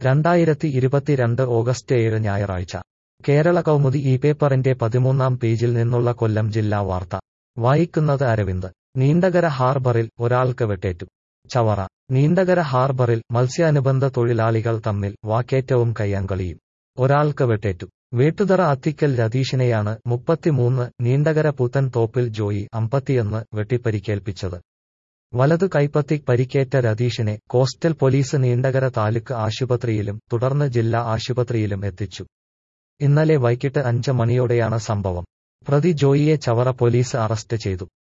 2022 August 7 ഞായറാഴ്ച കേരള കൗമുദി ഈ പേപ്പറിന്റെ 13-ാം പേജിൽ നിന്നുള്ള കൊല്ലം ജില്ലാ വാർത്ത വായിക്കുന്നത് അരവിന്ദ്. നീണ്ടകര ഹാർബറിൽ ഒരാൾക്ക് വെട്ടേറ്റു. ചവറ. നീണ്ടകര ഹാർബറിൽ മത്സ്യാനുബന്ധ തൊഴിലാളികൾ തമ്മിൽ വാക്കേറ്റവും കയ്യാങ്കളിയും. ഒരാൾക്ക് വെട്ടേറ്റു. വേട്ടുതറ അത്തിക്കൽ രതീഷിനെയാണ് 33, നീണ്ടകര പുത്തൻ തോപ്പിൽ ജോയി 51 വെട്ടിപ്പരിക്കേൽപ്പിച്ചത്. വലതു കൈപ്പത്തി പരിക്കേറ്റ രതീഷിനെ കോസ്റ്റൽ പോലീസ് നീണ്ടകര താലൂക്ക് ആശുപത്രിയിലും തുടർന്ന് ജില്ലാ ആശുപത്രിയിലും എത്തിച്ചു. ഇന്നലെ വൈകിട്ട് 5 മണിയോടെയാണ് സംഭവം. പ്രതി ജോയിയെ ചവറ പോലീസ് അറസ്റ്റ് ചെയ്തു.